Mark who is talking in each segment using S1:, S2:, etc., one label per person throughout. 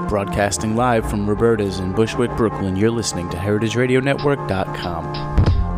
S1: Broadcasting live from Roberta's in Bushwick, Brooklyn, you're listening to HeritageRadioNetwork.com.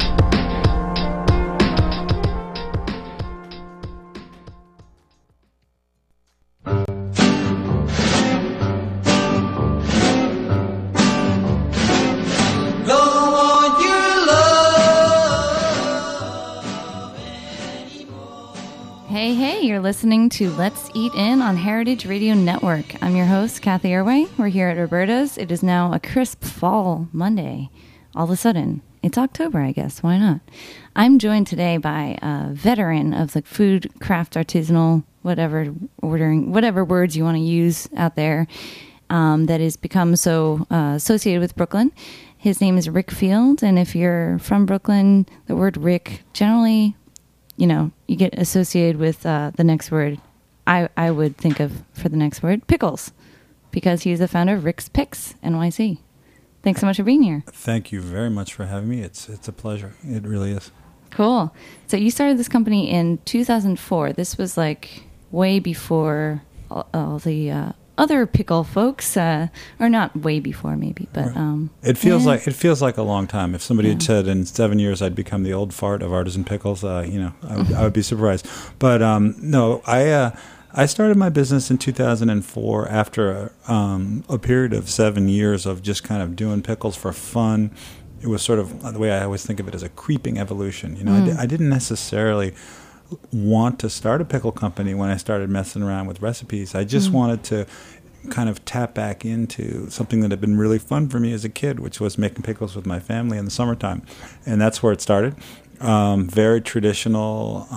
S2: Hey, you're listening to Let's Eat In on Heritage Radio Network. I'm your host, Kathy Irway. We're here at Roberta's. It is now a crisp fall Monday. All of a sudden, it's October, I guess. Why not? I'm joined today by a veteran of the food, craft, artisanal, whatever words you want to use out there, that has become so associated with Brooklyn. His name is Rick Field, and if you're from Brooklyn, the word Rick generally, you get associated with the next word I would think of for the next word, pickles, because he's the founder of Rick's Picks, NYC. Thanks so much for being here.
S3: Thank you very much for having me. It's a pleasure. It really is.
S2: Cool. So you started this company in 2004. This was like way before all the other pickle folks, or not way before maybe, but
S3: it feels like a long time. If somebody had said in 7 years I'd become the old fart of artisan pickles, I would be surprised. But no, I started my business in 2004 after a period of 7 years of just kind of doing pickles for fun. It was sort of the way I always think of it as a creeping evolution. I didn't necessarily want to start a pickle company when I started messing around with recipes. I just wanted to kind of tap back into something that had been really fun for me as a kid, which was making pickles with my family in the summertime. And that's where it started. Very traditional,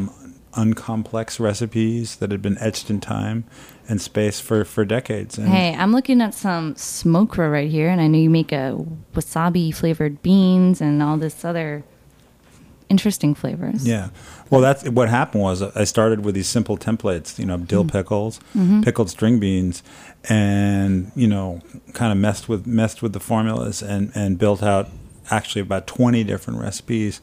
S3: uncomplex recipes that had been etched in time and space for decades. And
S2: hey, I'm looking at some smokra right here, and I know you make a wasabi-flavored beans and all this other interesting flavors.
S3: Yeah. Well, that's what happened was I started with these simple templates, dill pickles, pickled string beans, and, kind of messed with the formulas and built out actually about 20 different recipes.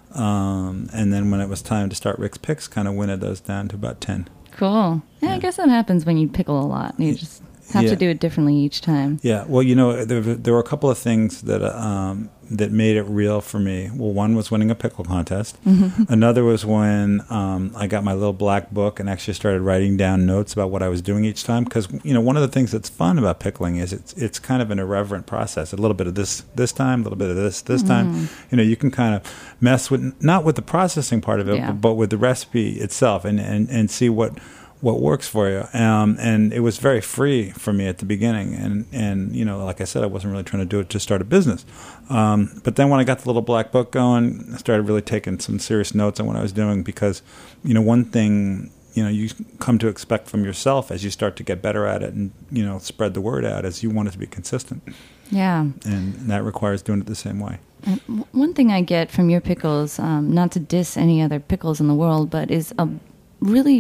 S3: And then when it was time to start Rick's Picks, kind of winnowed those down to about 10.
S2: Cool. Yeah, I guess that happens when you pickle a lot. You just have to do it differently each time.
S3: Yeah. Well, there were a couple of things that made it real for me. Well, one was winning a pickle contest. Another was when I got my little black book and actually started writing down notes about what I was doing each time. Because, one of the things that's fun about pickling is it's kind of an irreverent process. A little bit of this time, a little bit of this time. You can kind of mess with, not with the processing part of it, but with the recipe itself and see what works for you. And it was very free for me at the beginning. And like I said, I wasn't really trying to do it to start a business. But then when I got the little black book going, I started really taking some serious notes on what I was doing because, one thing, you come to expect from yourself as you start to get better at it and, spread the word out as you want it to be consistent. Yeah. And that requires doing it the same way.
S2: One thing I get from your pickles, not to diss any other pickles in the world, but is a really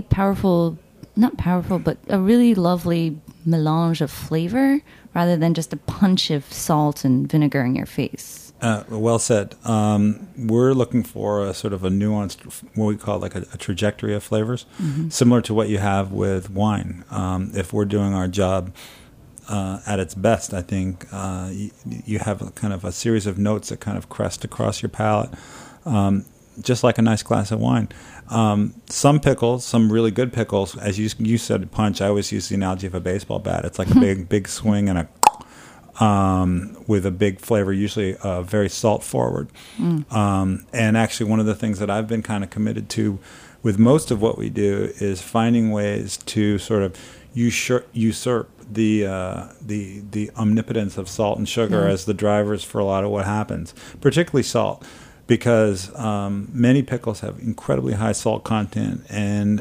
S2: not powerful, but a really lovely melange of flavor rather than just a punch of salt and vinegar in your face.
S3: Well said. We're looking for a sort of a nuanced, what we call like a trajectory of flavors, similar to what you have with wine. If we're doing our job at its best, I think you have a kind of a series of notes that kind of crest across your palate, just like a nice glass of wine. Some pickles, some really good pickles, as you said, punch. I always use the analogy of a baseball bat. It's like a big swing and with a big flavor, usually very salt forward. And actually, one of the things that I've been kind of committed to with most of what we do is finding ways to sort of usurp the omnipotence of salt and sugar as the drivers for a lot of what happens, particularly salt. Because many pickles have incredibly high salt content, and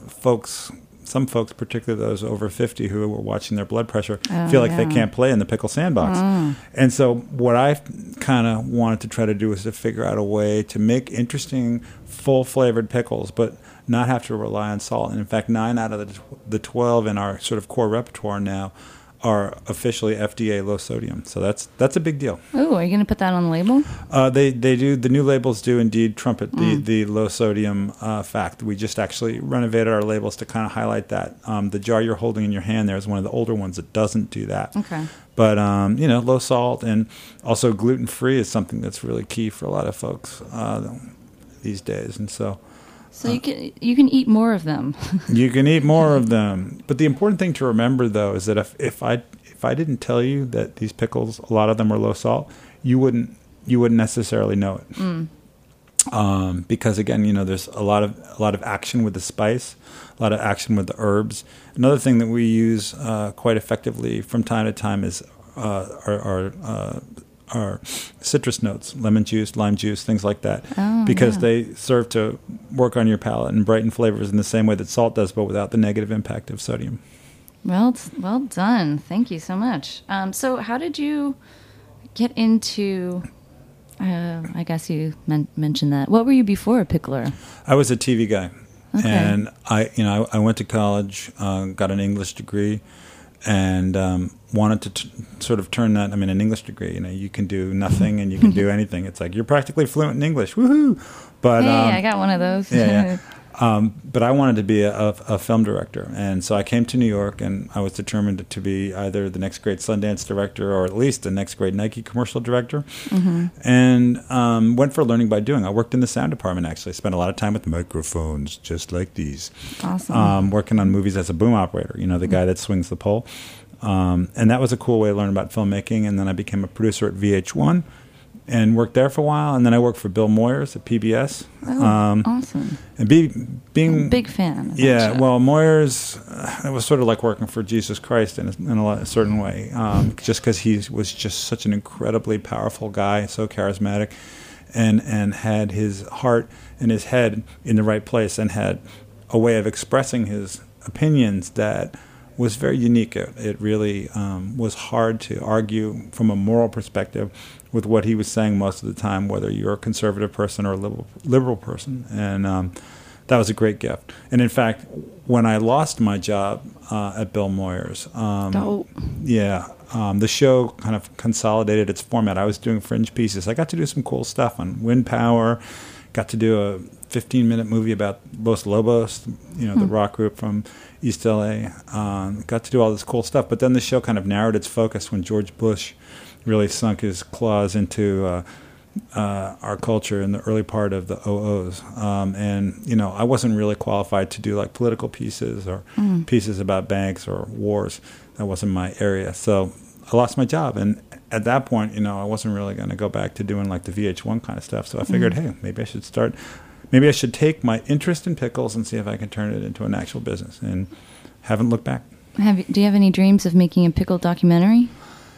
S3: some folks, particularly those over 50 who are watching their blood pressure, feel like they can't play in the pickle sandbox. And so what I kind of wanted to try to do is to figure out a way to make interesting, full-flavored pickles, but not have to rely on salt. And in fact, 9 out of the 12 in our sort of core repertoire now are officially FDA low sodium. So that's a big deal.
S2: Oh, are you going to put that on the label?
S3: They do. The new labels do indeed trumpet the low sodium fact. We just actually renovated our labels to kind of highlight that. The jar you're holding in your hand there is one of the older ones that doesn't do that.
S2: Okay.
S3: But low salt and also gluten free is something that's really key for a lot of folks these days. And so
S2: you can eat more of them.
S3: You can eat more of them. But the important thing to remember, though, is that if I didn't tell you that these pickles, a lot of them are low salt, you wouldn't necessarily know it. Because again, there's a lot of action with the spice, a lot of action with the herbs. Another thing that we use quite effectively from time to time is our citrus notes, lemon juice, lime juice, things like that, because they serve to work on your palate and brighten flavors in the same way that salt does, but without the negative impact of sodium.
S2: Well done. Thank you so much. So how did you get into, I guess you mentioned that. What were you before a pickler?
S3: I was a TV guy.
S2: Okay.
S3: And I went to college, got an English degree, and wanted to sort of turn that. I mean, an English degree, you can do nothing and you can do anything. It's like you're practically fluent in English. Woohoo! But
S2: hey, I got one of those.
S3: Yeah. But I wanted to be a film director, and so I came to New York, and I was determined to be either the next great Sundance director or at least the next great Nike commercial director. And went for learning by doing. I worked in the sound department, actually. Spent a lot of time with microphones just like these.
S2: Awesome.
S3: Working on movies as a boom operator, the guy that swings the pole. And that was a cool way to learn about filmmaking. And then I became a producer at VH1 and worked there for a while. And then I worked for Bill Moyers at PBS.
S2: Awesome.
S3: And being
S2: I'm a big fan.
S3: Yeah, well, Moyers, it was sort of like working for Jesus Christ in a certain way, just because he was just such an incredibly powerful guy, so charismatic, and had his heart and his head in the right place, and had a way of expressing his opinions that was very unique. It really was hard to argue from a moral perspective with what he was saying most of the time, whether you're a conservative person or a liberal person. And that was a great gift. And in fact, when I lost my job at Bill Moyers, the show kind of consolidated its format. I was doing fringe pieces. I got to do some cool stuff on wind power, got to do a 15-minute movie about Los Lobos, the rock group from East LA. Got to do all this cool stuff. But then the show kind of narrowed its focus when George Bush really sunk his claws into our culture in the early part of the OOs. And I wasn't really qualified to do like political pieces or pieces about banks or wars. That wasn't my area. So I lost my job. And at that point, I wasn't really going to go back to doing like the VH1 kind of stuff. So I figured, hey, maybe I should take my interest in pickles and see if I can turn it into an actual business. And haven't looked back.
S2: Do you have any dreams of making a pickle documentary?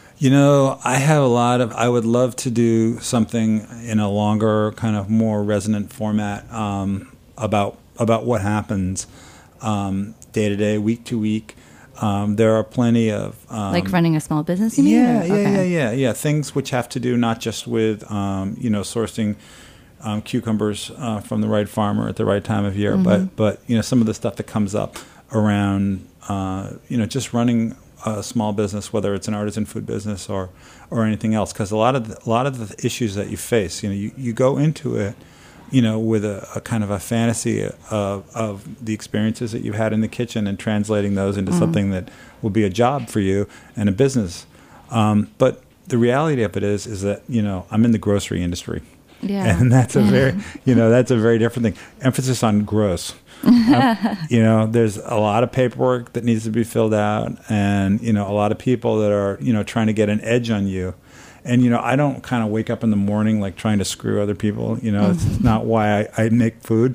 S3: I have I would love to do something in a longer, kind of more resonant format about what happens day to day, week to week. There are plenty of
S2: like running a small business. You mean?
S3: Yeah. Things which have to do not just with sourcing cucumbers from the right farmer at the right time of year, but some of the stuff that comes up around just running a small business, whether it's an artisan food business or anything else, because a lot of the issues that you face, you go into it, with a kind of a fantasy of the experiences that you've had in the kitchen and translating those into something that will be a job for you and a business. But the reality of it is that I'm in the grocery industry, and that's a very different thing. Emphasis on gross. There's a lot of paperwork that needs to be filled out, and a lot of people that are trying to get an edge on you. And I don't kind of wake up in the morning like trying to screw other people. It's not why I make food.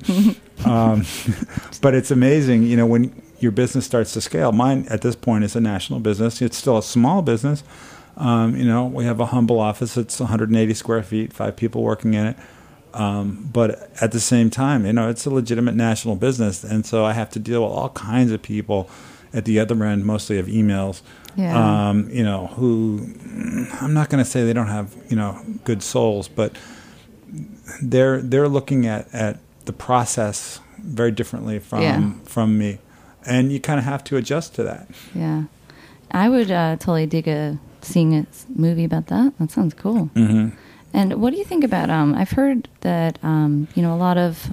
S3: But it's amazing, when your business starts to scale. Mine at this point is a national business. It's still a small business. We have a humble office. It's 180 square feet, 5 people working in it. But at the same time, it's a legitimate national business. And so I have to deal with all kinds of people at the other end, mostly of emails, who I'm not going to say they don't have, good souls, but they're looking at the process very differently from me. And you kind of have to adjust to that.
S2: Yeah. I would totally dig seeing a movie about that. That sounds cool.
S3: Mm-hmm.
S2: And what do you think about? I've heard that a lot of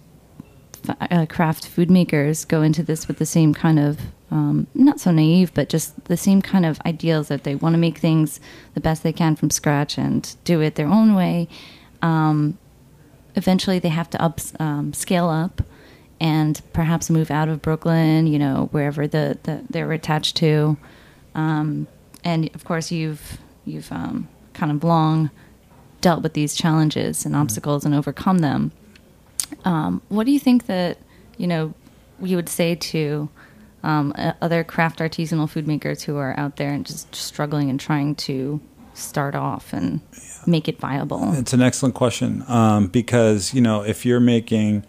S2: craft food makers go into this with the same kind of not so naive, but just the same kind of ideals that they want to make things the best they can from scratch and do it their own way. Eventually, they have to scale up and perhaps move out of Brooklyn, wherever they're attached to. And of course, you've kind of long dealt with these challenges and obstacles and overcome them. What do you think that you would say to other craft artisanal food makers who are out there and just struggling and trying to start off and make it viable?
S3: It's an excellent question because if you're making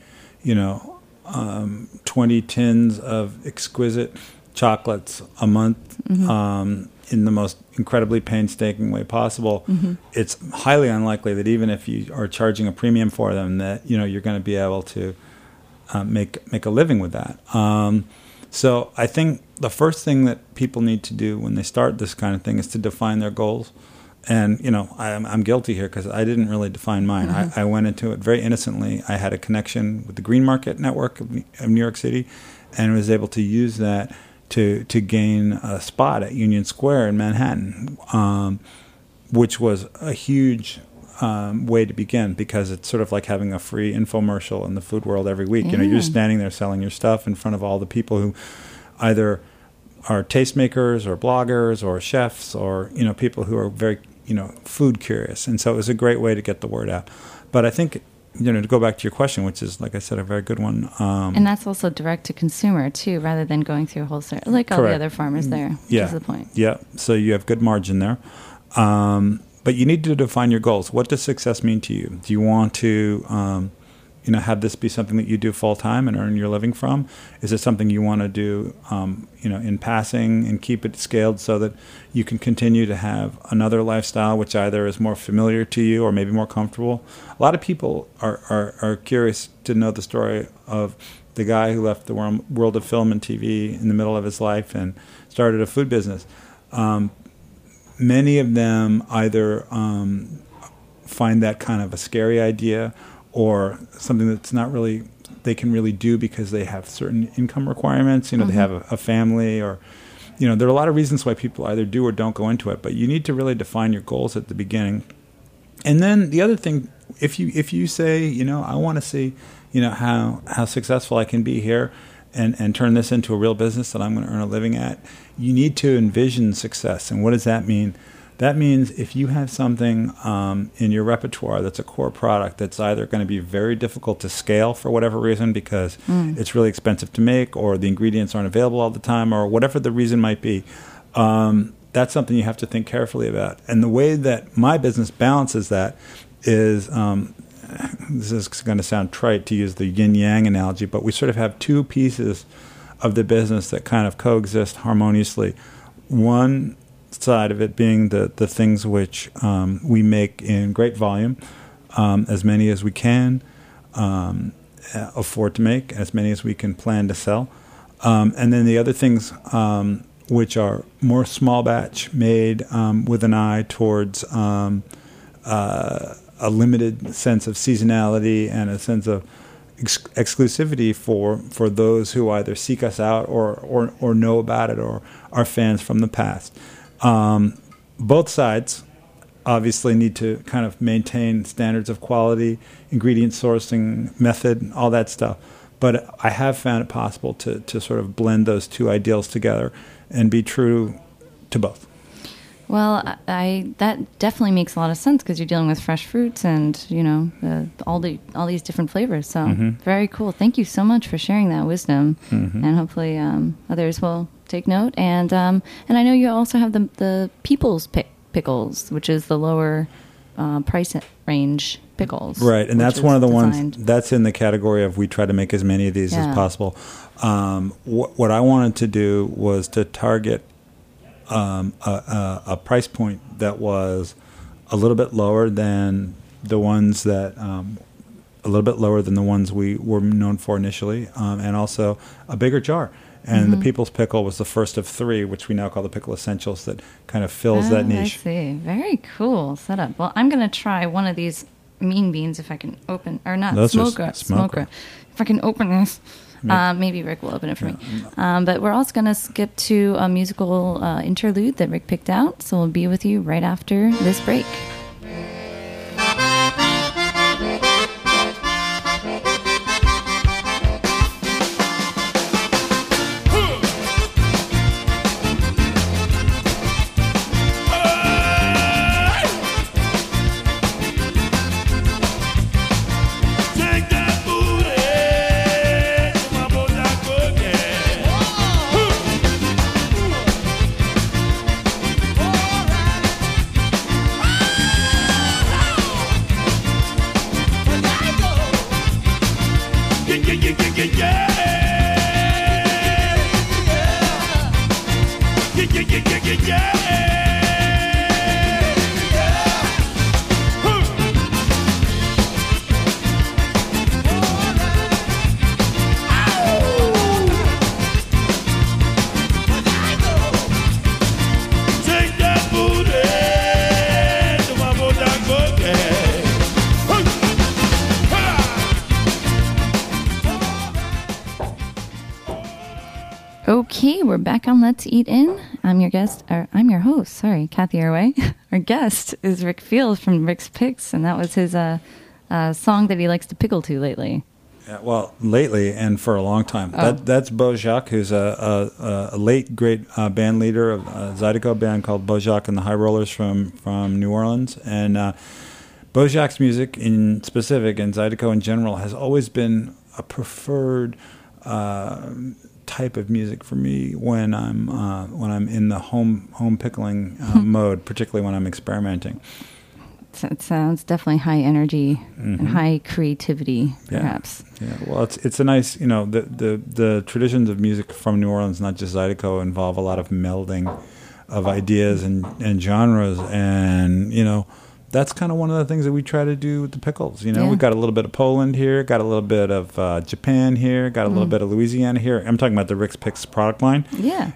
S3: 20 tins of exquisite chocolates a month in the most incredibly painstaking way possible, it's highly unlikely that even if you are charging a premium for them that you're going to be able to make a living with that. So I think the first thing that people need to do when they start this kind of thing is to define their goals. And, I'm guilty here because I didn't really define mine. I went into it very innocently. I had a connection with the Green Market Network of New York City and was able to use that to gain a spot at Union Square in Manhattan, which was a huge way to begin because it's sort of like having a free infomercial in the food world every week.
S2: Yeah.
S3: You're standing there selling your stuff in front of all the people who either are tastemakers or bloggers or chefs or people who are very food curious, and so it was a great way to get the word out. But I think to go back to your question, which is, like I said, a very good one.
S2: And that's also direct to consumer too, rather than going through wholesale like all the other farmers there. Which is the point.
S3: Yeah, so you have good margin there. But you need to define your goals. What does success mean to you? Do you want to have this be something that you do full time and earn your living from? Is it something you want to do in passing and keep it scaled so that you can continue to have another lifestyle which either is more familiar to you or maybe more comfortable? A lot of people are curious to know the story of the guy who left the world of film and TV in the middle of his life and started a food business. Many of them either find that kind of a scary idea or something that's not really they can really do because they have certain income requirements. They have a family, or there are a lot of reasons why people either do or don't go into it. But you need to really define your goals at the beginning. And then the other thing, if you say, I want to see, how successful I can be here and turn this into a real business that I'm going to earn a living at, you need to envision success. And what does that mean? That means if you have something in your repertoire that's a core product that's either going to be very difficult to scale for whatever reason because it's really expensive to make or the ingredients aren't available all the time or whatever the reason might be, that's something you have to think carefully about. And the way that my business balances that is, this is going to sound trite to use the yin-yang analogy, but we sort of have two pieces of the business that kind of coexist harmoniously. One side of it being the things which we make in great volume, as many as we can afford to make, as many as we can plan to sell. And then the other things which are more small batch, made with an eye towards a limited sense of seasonality and a sense of exclusivity for those who either seek us out or know about it or are fans from the past. Both sides obviously need to kind of maintain standards of quality, ingredient sourcing, method, all that stuff. But I have found it possible to sort of blend those two ideals together and be true to both.
S2: Well, that definitely makes a lot of sense because you're dealing with fresh fruits and all these different flavors. So very cool. Thank you so much for sharing that wisdom, and hopefully others will take note. And I know you also have the People's Pickles, which is the lower price range pickles.
S3: Right, and that's one of the ones that's in the category of we try to make as many of these as possible. What I wanted to do was to target a price point that was a little bit lower than the ones that we were known for initially, and also a bigger jar. And the People's Pickle was the first of 3, which we now call the Pickle Essentials, that kind of fills that niche.
S2: I see. Very cool setup. Well, I'm going to try one of these mean beans if I can open, or not, smoker. If I can open this. Maybe Rick will open it for me. But we're also going to skip to a musical interlude that Rick picked out. So we'll be with you right after this break. Okay, we're back on Let's Eat In. I'm your host, Kathy Arway. Our guest is Rick Field from Rick's Picks, and that was his song that he likes to pickle to lately.
S3: Yeah, well, lately and for a long time. That's Beau Jocques, who's a late great band leader of a Zydeco band called Beau Jocques and the High Rollers from New Orleans. And Beau Jocques' music in specific and Zydeco in general has always been a preferred type of music for me when I'm in the home pickling mode, particularly when I'm experimenting.
S2: It sounds definitely high energy and high creativity, perhaps.
S3: Yeah. Well, it's a nice, the traditions of music from New Orleans, not just Zydeco, involve a lot of melding of ideas and genres, and that's kind of one of the things that we try to do with the pickles. We've got a little bit of Poland here, got a little bit of Japan here, got a little bit of Louisiana here. I'm talking about the Rick's Picks product line.
S2: Yeah.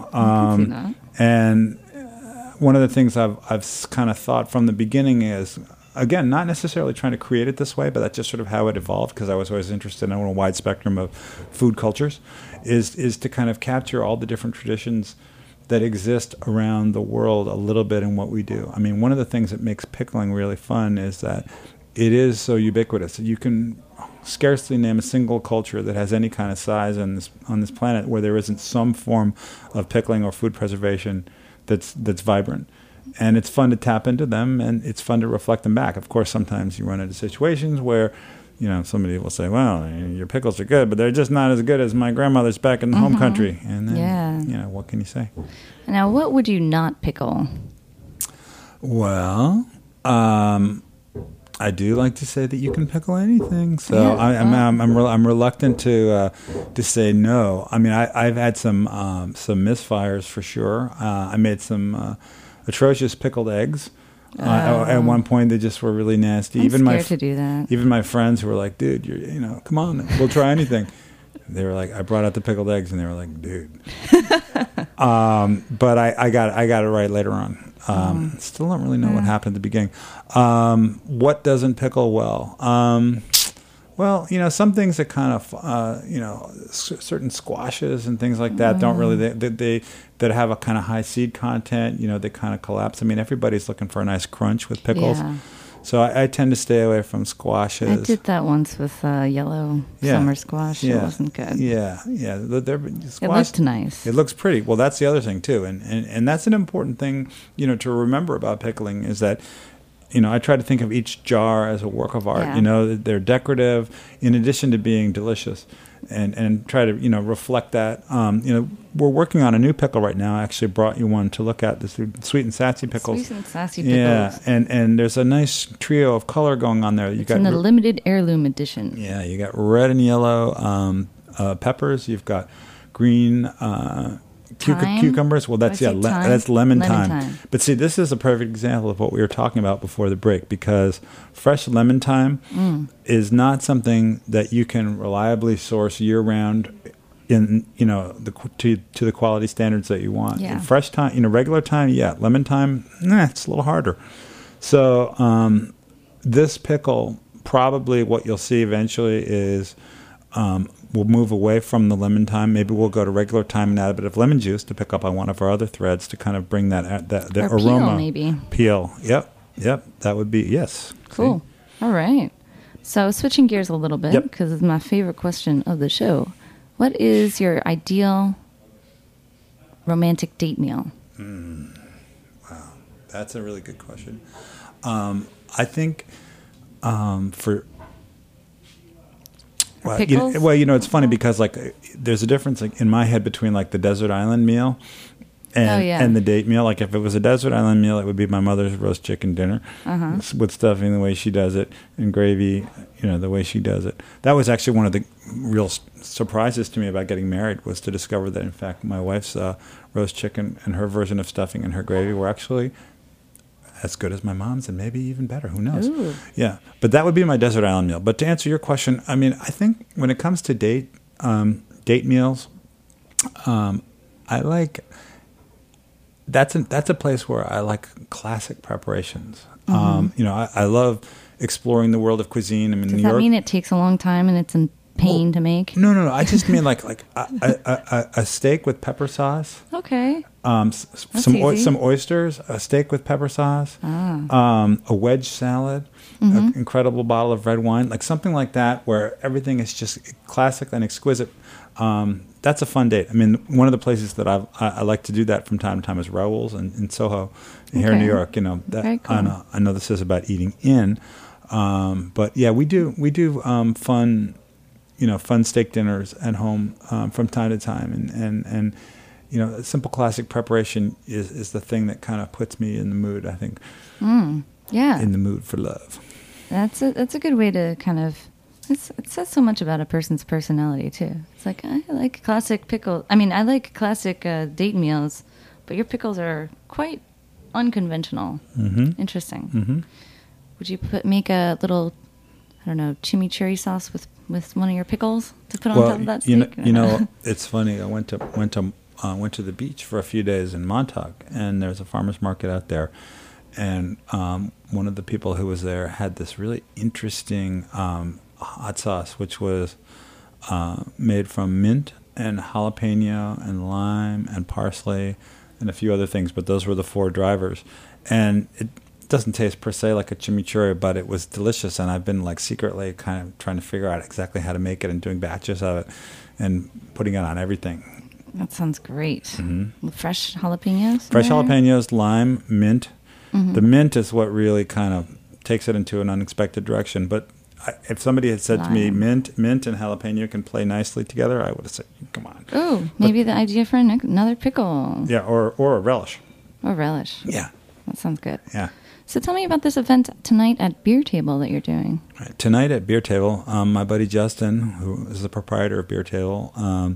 S3: And one of the things I've kind of thought from the beginning is, again, not necessarily trying to create it this way, but that's just sort of how it evolved, because I was always interested in a wide spectrum of food cultures, is to kind of capture all the different traditions that exist around the world a little bit in what we do. I mean, one of the things that makes pickling really fun is that it is so ubiquitous. You can scarcely name a single culture that has any kind of size on this planet where there isn't some form of pickling or food preservation that's vibrant. And it's fun to tap into them, and it's fun to reflect them back. Of course, sometimes you run into situations where somebody will say, well, your pickles are good, but they're just not as good as my grandmother's back in the home country. And then, what can you say?
S2: Now, what would you not pickle?
S3: Well, I do like to say that you can pickle anything. So I'm reluctant to say no. I mean, I've had some misfires for sure. I made some atrocious pickled eggs. At one point, they just were really nasty.
S2: I'm scared to do that.
S3: Even my friends who were like, "Dude, come on, we'll try anything." They were like, I brought out the pickled eggs, and they were like, "Dude." But I got it right later on. Still don't really know what happened at the beginning. What doesn't pickle well? Well, some things that kind of, certain squashes and things like that don't really, they that have a kind of high seed content, they kind of collapse. I mean, everybody's looking for a nice crunch with pickles. Yeah. So I tend to stay away from squashes.
S2: I did that once with yellow summer squash. It wasn't good.
S3: Yeah.
S2: It looked nice.
S3: It looks pretty. Well, that's the other thing, too. And that's an important thing, to remember about pickling is that, I try to think of each jar as a work of art. Yeah. They're decorative in addition to being delicious, and try to reflect that. We're working on a new pickle right now. I actually brought you one to look at, the sweet and sassy pickles.
S2: Sweet and sassy pickles.
S3: Yeah, and there's a nice trio of color going on there.
S2: It's in a limited heirloom edition.
S3: Yeah, you got red and yellow peppers. You've got green. Cucumbers. Well, that's that's lemon thyme. But see, this is a perfect example of what we were talking about before the break, because fresh lemon thyme is not something that you can reliably source year round in to the quality standards that you want.
S2: Yeah.
S3: Fresh thyme, regular thyme, yeah. Lemon thyme, it's a little harder. So this pickle, probably what you'll see eventually is we'll move away from the lemon thyme. Maybe we'll go to regular thyme and add a bit of lemon juice to pick up on one of our other threads to kind of bring that the
S2: or
S3: aroma.
S2: Peel, maybe.
S3: Peel. Yep. That would be, yes.
S2: Cool.
S3: See?
S2: All right. So switching gears a little bit,
S3: Yep.
S2: because it's my favorite question of the show. What is your ideal romantic date meal?
S3: Wow. That's a really good question. I think for... Well,
S2: pickles?
S3: It's funny because there's a difference in my head between the desert island meal and the date meal. Like if it was a desert island meal, it would be my mother's roast chicken dinner with stuffing the way she does it and gravy, the way she does it. That was actually one of the real surprises to me about getting married, was to discover that in fact my wife's roast chicken and her version of stuffing and her gravy were actually as good as my mom's and maybe even better. Who knows?
S2: Ooh.
S3: Yeah. But that would be my desert island meal. But to answer your question, I mean, I think when it comes to date meals, I like that's a place where I like classic preparations. I love exploring the world of cuisine. I mean,
S2: Does
S3: New
S2: that
S3: York,
S2: mean it takes a long time and it's a pain to make?
S3: No. I just mean like a steak with pepper sauce.
S2: Okay.
S3: Some
S2: easy.
S3: oysters, a steak with pepper sauce, a wedge salad, an incredible bottle of red wine, like something like that, where everything is just classic and exquisite. That's a fun date. I mean, one of the places that I like to do that from time to time is Raoul's in Soho, here in New York.
S2: Very cool.
S3: I know this is about eating in, but yeah, we do fun. Fun steak dinners at home from time to time, and simple classic preparation is the thing that kind of puts me in the mood. I think,
S2: Yeah,
S3: in the mood for love.
S2: that's a good way to kind of. It says so much about a person's personality too. It's like, I like classic pickles. I mean, I like classic date meals, but your pickles are quite unconventional.
S3: Mm-hmm.
S2: Interesting.
S3: Mm-hmm.
S2: Would you make a little, I don't know, chimichurri sauce with one of your pickles to put on top of that steak?
S3: It's funny. I went to the beach for a few days in Montauk, and there's a farmer's market out there. And one of the people who was there had this really interesting hot sauce, which was made from mint and jalapeno and lime and parsley and a few other things, but those were the four drivers. And it doesn't taste per se like a chimichurri, but it was delicious, and I've been secretly kind of trying to figure out exactly how to make it and doing batches of it and putting it on everything.
S2: That sounds great.
S3: Mm-hmm.
S2: Fresh jalapenos?
S3: Fresh jalapenos, lime, mint. The mint is what really kind of takes it into an unexpected direction. But if somebody had said to me, mint and jalapeno can play nicely together, I would have said, come on.
S2: Oh, maybe the idea for another pickle.
S3: Yeah, or a relish.
S2: Or relish.
S3: Yeah.
S2: That sounds good.
S3: Yeah.
S2: So tell me about this event tonight at Beer Table that you're doing.
S3: Right. Tonight at Beer Table, my buddy Justin, who is the proprietor of Beer Table,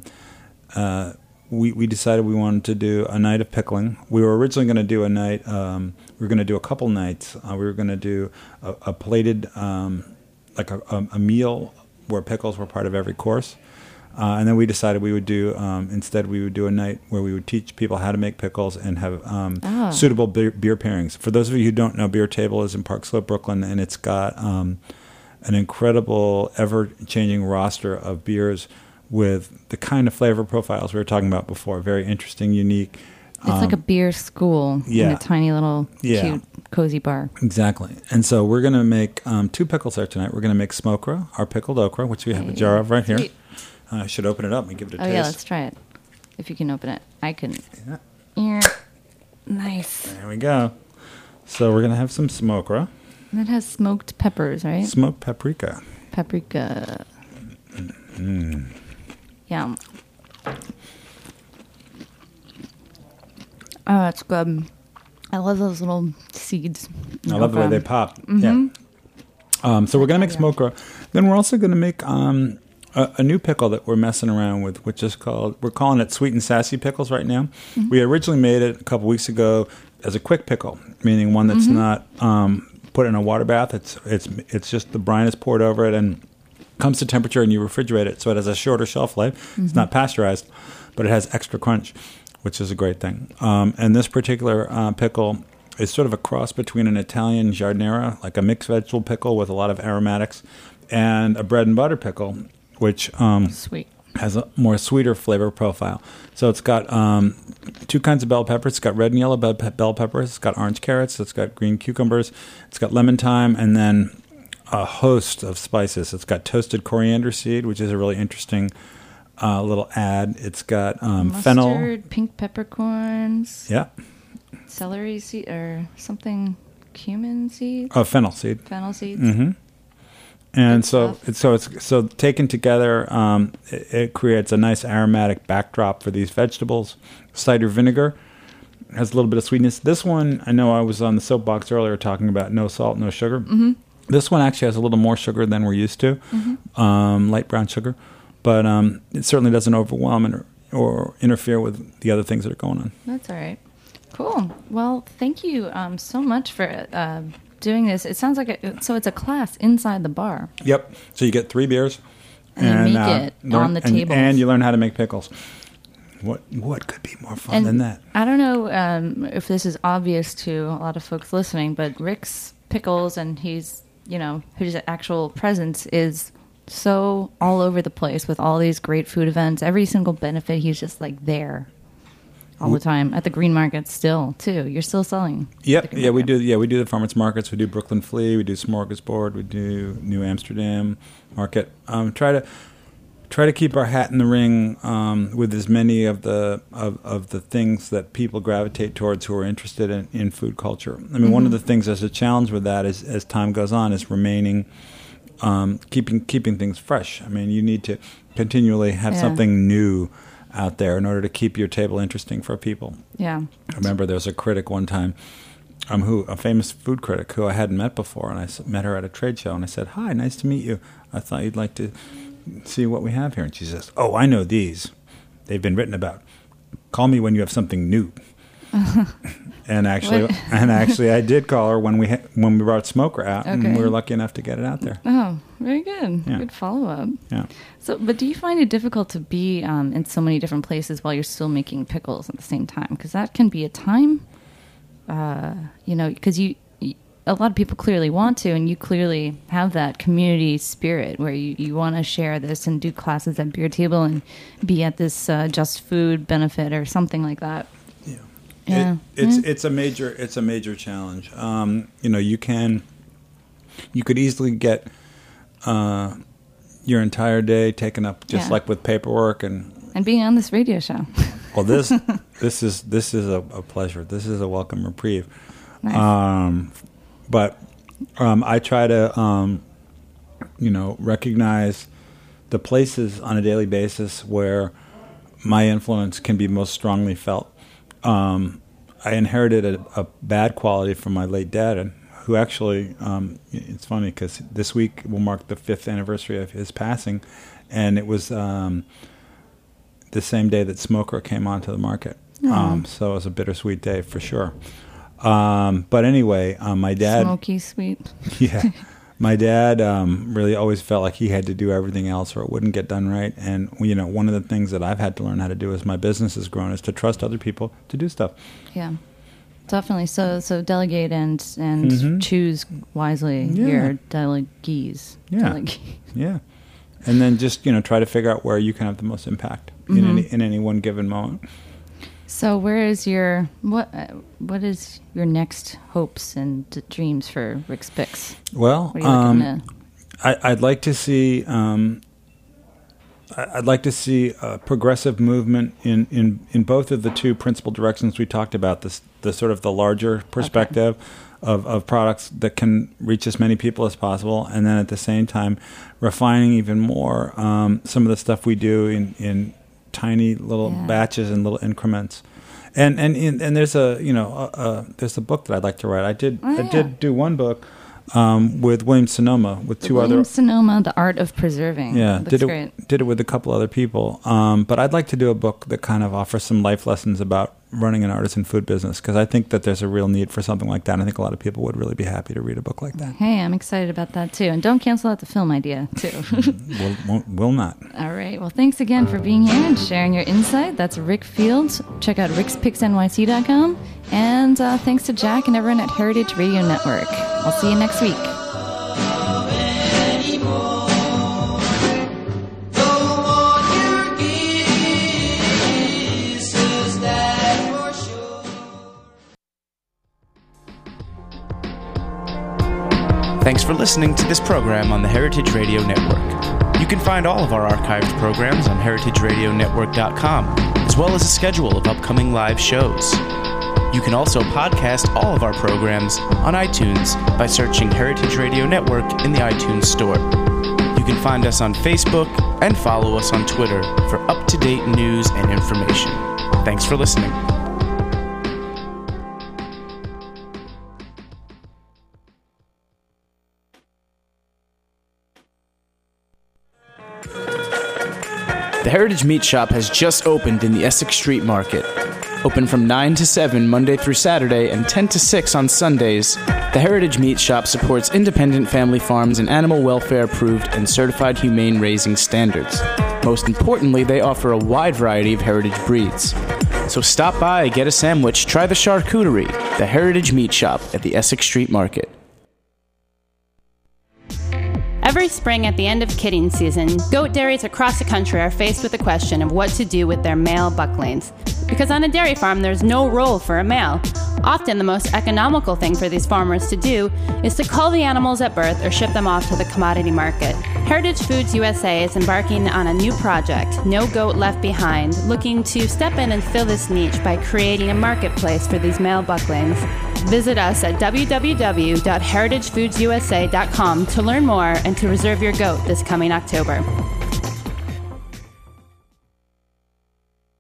S3: we decided we wanted to do a night of pickling. We were originally going to do a night, we were going to do a couple nights. We were going to do a plated, a meal where pickles were part of every course. And then we decided we would do, instead we would do a night where we would teach people how to make pickles and have suitable beer pairings. For those of you who don't know, Beer Table is in Park Slope, Brooklyn, and it's got an incredible, ever-changing roster of beers with the kind of flavor profiles we were talking about before. Very interesting, unique.
S2: It's like a beer school in a tiny little cute, cozy bar.
S3: Exactly. And so we're going to make two pickles there tonight. We're going to make Smokra, our pickled okra, which we have a jar of right here. I should open it up and give it a taste.
S2: Oh, yeah, let's try it. If you can open it. I couldn't.
S3: Yeah.
S2: Nice.
S3: There we go. So we're going to have some Smokra.
S2: And it has smoked peppers, right?
S3: Smoked paprika.
S2: Paprika. Yum. Oh, that's good. I love those little seeds.
S3: I love the way they pop. Mm-hmm. Yeah. So we're going to make Smokra. Then we're also going to make a new pickle that we're messing around with, which is we're calling it Sweet and Sassy Pickles right now. Mm-hmm. We originally made it a couple weeks ago as a quick pickle, meaning one that's not put in a water bath. It's just the brine is poured over it, and comes to temperature and you refrigerate it, so it has a shorter shelf life. It's not pasteurized, but it has extra crunch, which is a great thing. And this particular pickle is sort of a cross between an Italian giardiniera, like a mixed vegetable pickle with a lot of aromatics, and a bread and butter pickle, which
S2: Sweet.
S3: has a more sweeter flavor profile. So it's got two kinds of bell peppers. It's got red and yellow bell peppers. It's got orange carrots. It's got green cucumbers. It's got lemon thyme, and then a host of spices. It's got toasted coriander seed, which is a really interesting little add. It's got fennel.
S2: Mustard, pink peppercorns.
S3: Yeah.
S2: Celery seed or something, cumin seed.
S3: Oh, fennel seed.
S2: Fennel seeds.
S3: Mm-hmm. And
S2: Good
S3: so taken together, it creates a nice aromatic backdrop for these vegetables. Cider vinegar has a little bit of sweetness. This one, I know I was on the soapbox earlier talking about no salt, no sugar.
S2: Mm-hmm.
S3: This one actually has a little more sugar than we're used to, light brown sugar, but it certainly doesn't overwhelm or interfere with the other things that are going on.
S2: That's all right. Cool. Well, thank you so much for doing this. It sounds like it's a class inside the bar.
S3: Yep. So you get 3 beers.
S2: And you make it on the tables.
S3: And you learn how to make pickles. What could be more fun than that?
S2: I don't know if this is obvious to a lot of folks listening, but Rick's Pickles and his actual presence is so all over the place with all these great food events. Every single benefit, he's just like there all the time at the green market still too. You're still selling.
S3: Yep. Yeah, we do. Yeah, we do the farmers markets. We do Brooklyn Flea. We do Smorgasbord. We do New Amsterdam Market. Try to keep our hat in the ring with as many of the things that people gravitate towards who are interested in food culture. I mean, one of the things that's a challenge with that is as time goes on is remaining keeping things fresh. I mean, you need to continually have something new out there in order to keep your table interesting for people.
S2: Yeah.
S3: I remember there was a critic one time, a famous food critic who I hadn't met before, and I met her at a trade show, and I said, "Hi, nice to meet you. I thought you'd like to see what we have here." And she says, "Oh, I know these. They've been written about. Call me when you have something new." And actually, I did call her when we brought Smoker out, and we were lucky enough to get it out there.
S2: Oh, very good. Yeah. Good follow-up.
S3: Yeah.
S2: So, but do you find it difficult to be in so many different places while you're still making pickles at the same time? Because that can be a time, because a lot of people clearly want to, and you clearly have that community spirit where you want to share this and do classes at Beer Table and be at this Just Food benefit or something like that.
S3: Yeah. It's a major challenge. You could easily get your entire day taken up just like with paperwork and
S2: being on this radio show.
S3: Well, this is a pleasure. This is a welcome reprieve.
S2: Nice.
S3: But I try to recognize the places on a daily basis where my influence can be most strongly felt. I inherited a bad quality from my late dad, who actually, it's funny because this week will mark the 5th anniversary of his passing, and it was the same day that Smoker came onto the market. So it was a bittersweet day for sure. But anyway, my dad...
S2: Smoky sweet.
S3: Yeah. My dad really always felt like he had to do everything else or it wouldn't get done right. And, one of the things that I've had to learn how to do as my business has grown is to trust other people to do stuff.
S2: Yeah, definitely. So delegate and choose wisely your delegees.
S3: Yeah. Yeah. And then just, try to figure out where you can have the most impact in any one given moment.
S2: So where is what is your next hopes and dreams for Rick's Picks?
S3: Well, I'd like to see a progressive movement in both of the two principal directions we talked about. The sort of the larger perspective of products that can reach as many people as possible, and then at the same time refining even more some of the stuff we do in tiny little batches and little increments, and there's there's a book that I'd like to write. I did do one book with William Sonoma, with two other.
S2: William Sonoma, The Art of Preserving.
S3: Yeah,
S2: That's great.
S3: Did it with a couple other people. But I'd like to do a book that kind of offers some life lessons about running an artisan food business, because I think that there's a real need for something like that. And I think a lot of people would really be happy to read a book like that.
S2: Hey, I'm excited about that too. And don't cancel out the film idea too.
S3: We'll not.
S2: All right. Well, thanks again for being here and sharing your insight. That's Rick Fields. Check out rickspicksnyc.com. And thanks to Jack and everyone at Heritage Radio Network. I'll see you next week.
S1: Thanks for listening to this program on the Heritage Radio Network. You can find all of our archived programs on heritageradionetwork.com, as well as a schedule of upcoming live shows. You can also podcast all of our programs on iTunes by searching Heritage Radio Network in the iTunes Store. You can find us on Facebook and follow us on Twitter for up-to-date news and information. Thanks for listening. The Heritage Meat Shop has just opened in the Essex Street Market. Open from 9 to 7 Monday through Saturday and 10 to 6 on Sundays, the Heritage Meat Shop supports independent family farms and animal welfare approved and certified humane raising standards. Most importantly, they offer a wide variety of heritage breeds. So stop by, get a sandwich, try the charcuterie, the Heritage Meat Shop at the Essex Street Market.
S4: Every spring at the end of kidding season, goat dairies across the country are faced with the question of what to do with their male bucklings. Because on a dairy farm, there's no role for a male. Often the most economical thing for these farmers to do is to cull the animals at birth or ship them off to the commodity market. Heritage Foods USA is embarking on a new project, No Goat Left Behind, looking to step in and fill this niche by creating a marketplace for these male bucklings. Visit us at www.heritagefoodsusa.com to learn more and to reserve your goat this coming October.